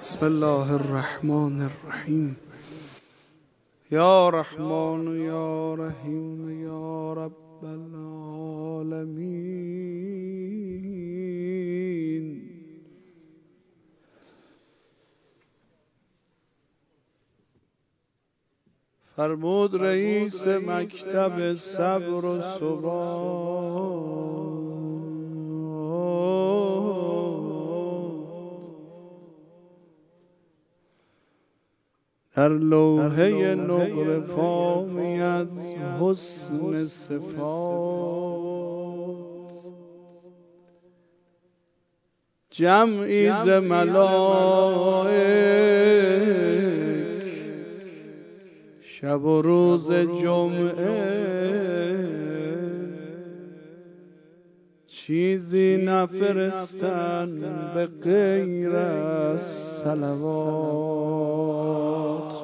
بسم الله الرحمن الرحیم. یا رحمان یا رحیم یا رب العالمین. فرمود رئیس مکتب صبر و ثبات در لوحه نقره فامی از حسن صفات، جمعی ز ملائک شب و روز جمعه چیزی نفرستن به غیر از صلوات.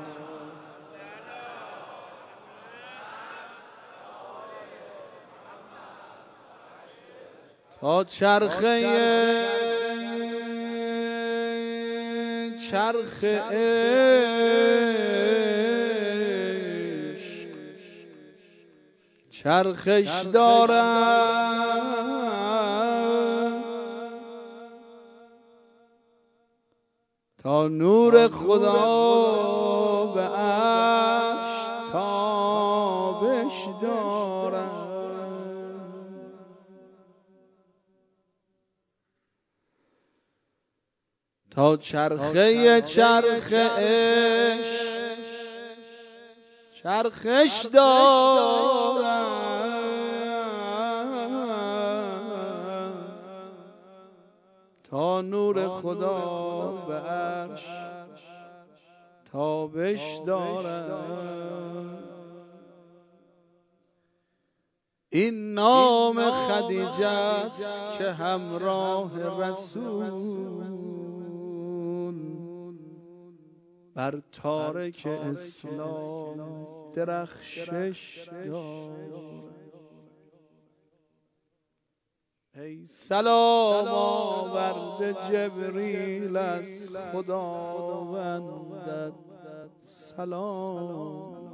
تا چرخه عشق چرخش دارد، تا نور خدا به عرش تابش دارد. تا چرخه عشق چرخش دارد، تا نور خدا به عرش تابش دارد. این نام خدیجه است که همراه رسول بر تارک اسلام درخشش دارد. ای سلام آورده جبریل از خداوندت سلام،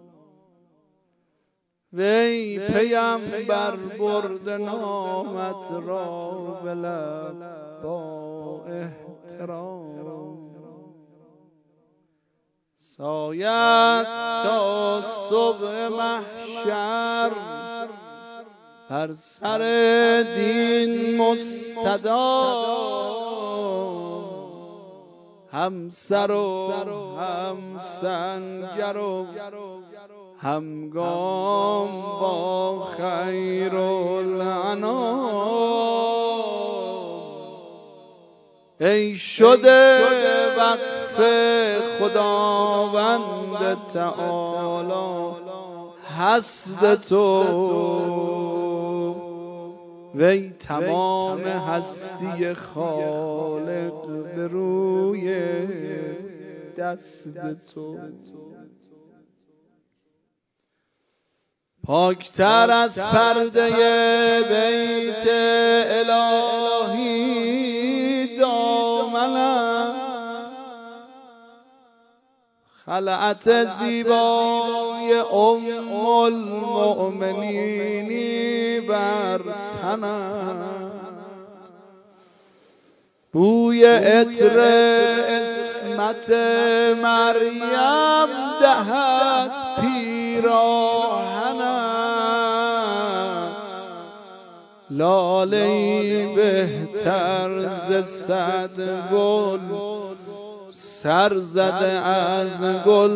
وی پیمبر برده نامت را به لب با احترام. ساید تا صبح محشر بر سر دین مستدام، همسر و همسنگر و همگام با خیر الانام. ای شده وقف خداوند تعالی حسد تو، وی تمام هستی خالق به روی دست تو. پاکتر از پرده بیت الهی دامنت، خلعت زیبای ام المؤمنینی بر تنت، بوی عطر عصمت مریم دهد پیراهنت، لاله‌ای بهتر ز صد گل سر زده از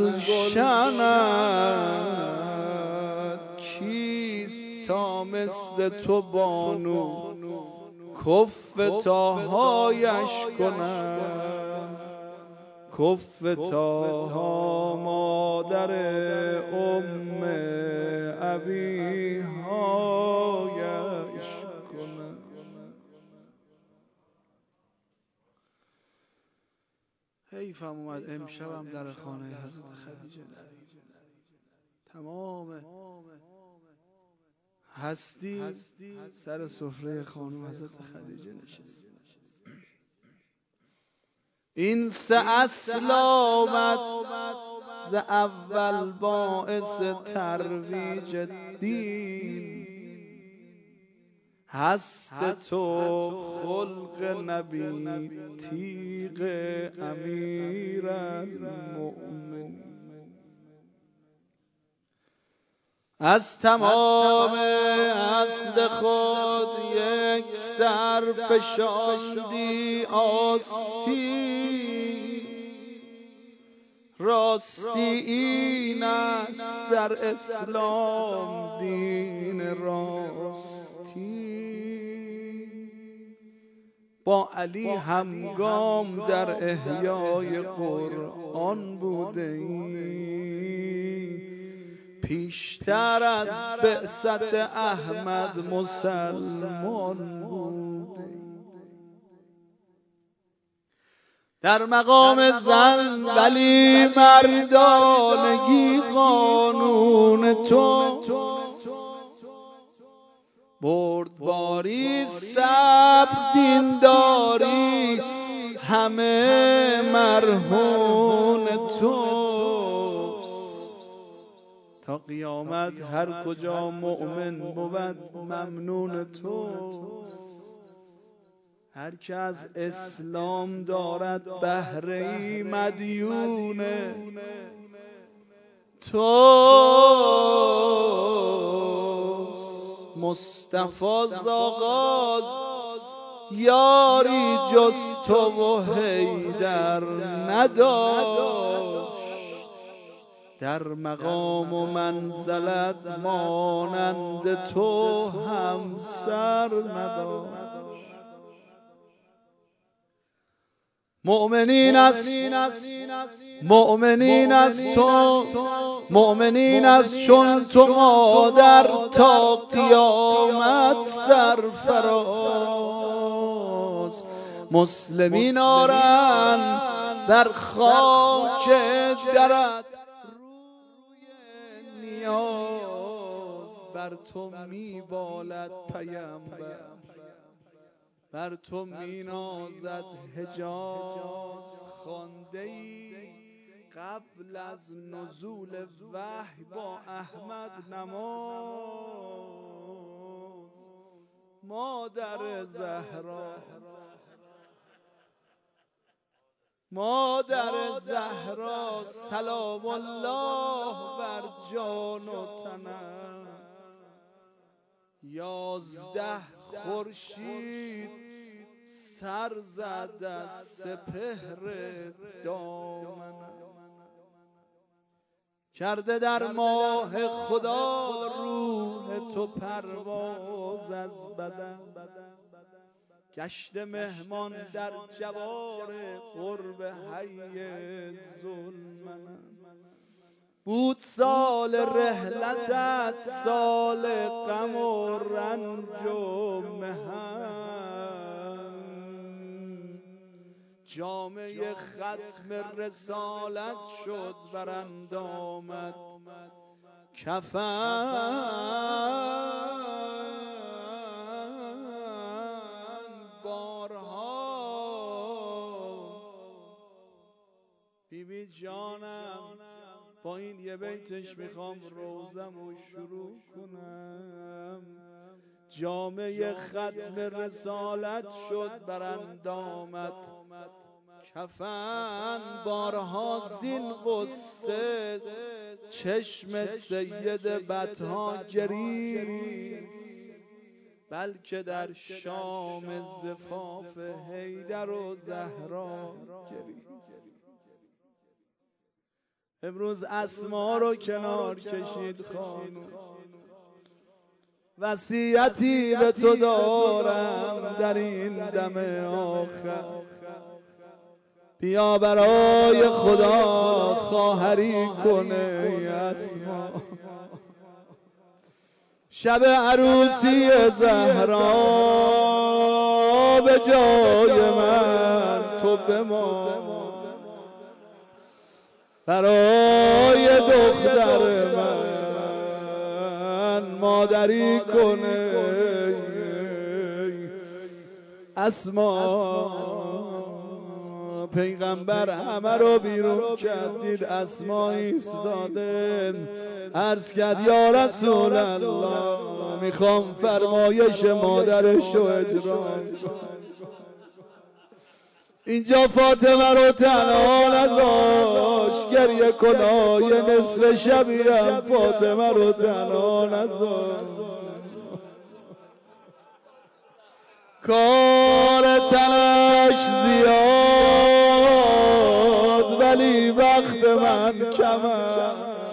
گلشنت. کیست تا مثل تو بانو کف تاهایش کند، کف تاها مادر ام ابیهایش کند. حیفم اومد امشبم در خانه حضرت خدیجه نرید. تمام هستی سر سفره خانم حضرت خدیجه نشست. این سه اصل آمد ز اول باعث ترویج دین. هست تو خلق نبی تیغ امیرالمؤمنین. از تمام اصل خود یک سر فشاندی آستی. راستی این است در اسلام دین راستی. با علی همگام در احیای قرآن بوده ای. پیشتر از بعثت احمد مسلمان بوده. در مقام زن ولی مردانگی قانون تو. بردباری صبر دینداری همه مرهون توست. تا قیامت هر کجا مؤمن بود ممنون توست. هر که از اسلام دارد بهره‌ای مدیون توست. مصطفی ز آغاز یاری جز تو و حیدر نداشت. در مقام و منزلت مانند تو همسر نداشت. مؤمنین از چون تو مادر تا قیامت سرفراز. مسلمین آرند در خاک درت روی نیاز. بر تو میبالد پیمبر بر تو مینازد حجاز. خوانده‌ای قبل از نزول وحی با احمد نماز. مادر زهرا سلام الله بر جان و تنت. 11 خورشید سر زد از سپهر دامنت. کرده در ماه خدا روح تو پرواز از بدن. گشته مهمان در جوار قرب حی ذوالمنن. بود سال رحلتت سال غم و رنج و محن. جامه ختم رسالت شد بر اندامت کفن. بارها بیبی جانم با این یه بیتش میخوام روزمو شروع کنم. جامعه ختم رسالت شد بر اندامت کفن. بارها زین غصه چشم سید بطها گریست. بلکه در شام زفاف حیدر و زهرا گریست. امروز اسما رو کنار کشید خانم. وصیتی به تو دارم در این دم آخر. بیا برای خدا خواهری کنه اسما. شب عروسی زهرا به جای من تو بمان. برای دختر من مادری کنه اسما. پیغمبر همه رو بیرون کرد، دید اسما ایستاده، عرض کرد یا رسول الله میخوام فرمایش مادرش رو اجرا کنم. اینجا فاطمه رو تنها نذاشت، گریه کنای نصف شبی هم فاطمه رو تنها نذاشت. کار تنش زیاد ولی وقت من کمه،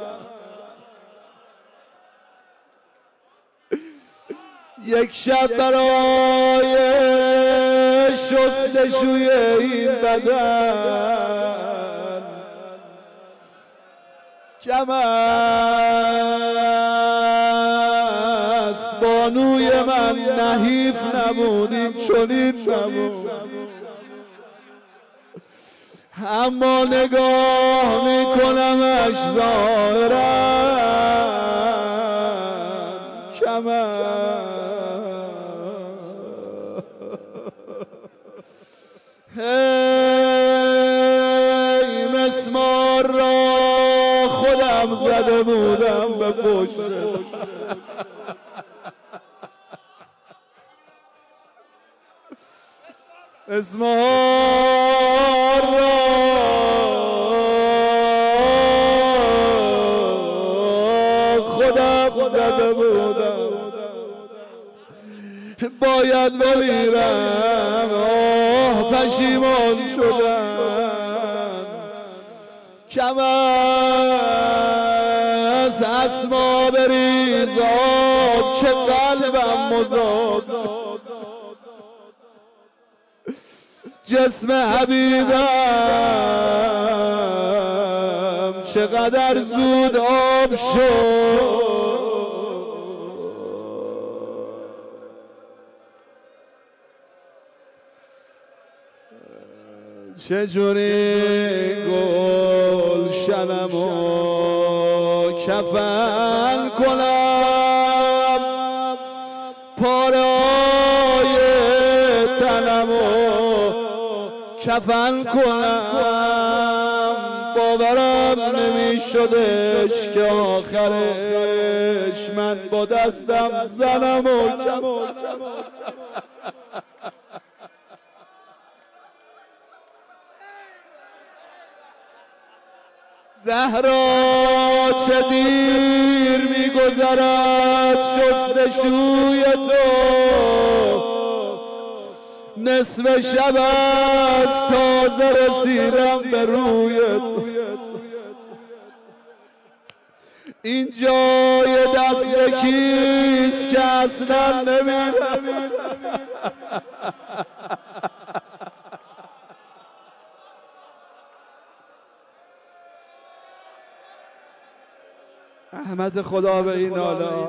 یک شب برای شستشوی این بدن کم است، بانوی من نحیف نبود، این چنین نبود، اما نگاه میکنمش ظاهرا کم است. هی مسمار را خودم زده بودم به پشت، مسمار را خودم زده بودم، باید بمیرم، آه پشیمان شدم، کم از اسما بریز آب که قلبم مذاب، جسم حبیبم چقدر زود آب شد، چجوری گلشنمو کفن کنم، پاره‌های تنمو کفن کنم، باورم نمیشدش که آخرش من با دستم زنمو زهرا چه دیر میگذرد شستشوی تو، نصف شب است تازه رسیدم به روی تو، این جای دست کیست که اصلا نمیرم، احمد خدا به این حالا،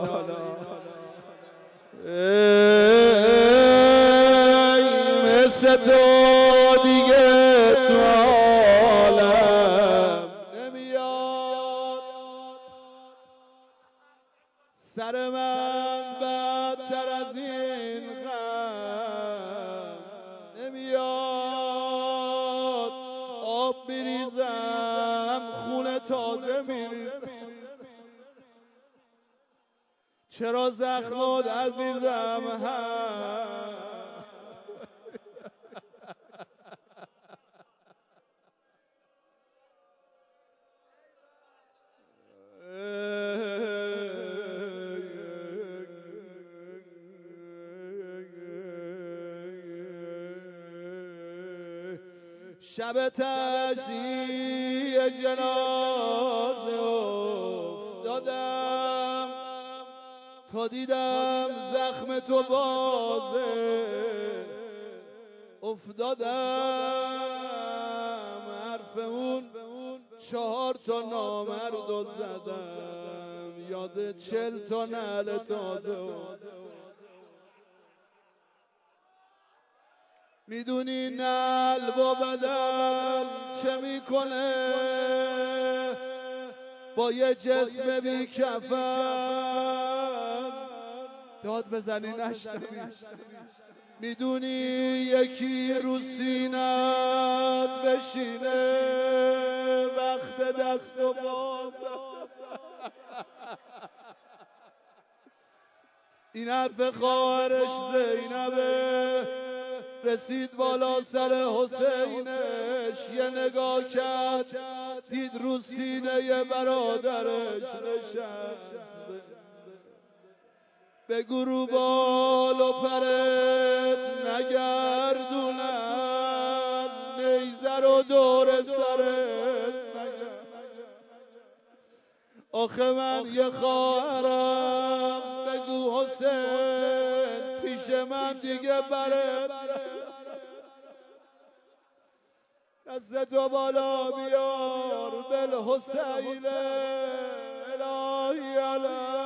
مثل تو دیگه تو عالم نمیاد، سر من بدتر از این غم نمیاد، آب میریزم خون تازه میریزم، چرا زخمات عزیزم شب تشییع جنازه افتادم، تا دیدم زخم تو بازه افتادم، حرف اون 4 تا نامرد و زدم، یاد 40 تا نعل تازه. میدونی نعل با بدن چه میکنه با یه جسم بی کفن، داد بزنی نشنوی، میدونی یکی رو سینت بشینه وقت دست و باز. این حرف خواهرش زینبه رسید بالا سر حسینش، یه نگاه کرد دید رو سینه برادرش نشست. بگو رو بال و پرت نگردونن، نیزه رو دور سرت نگردونن. آخه من یه خواهرم، بگو حسین پیش من دیگه برت. دستتو بالا بیار بالحسین الهی علیه.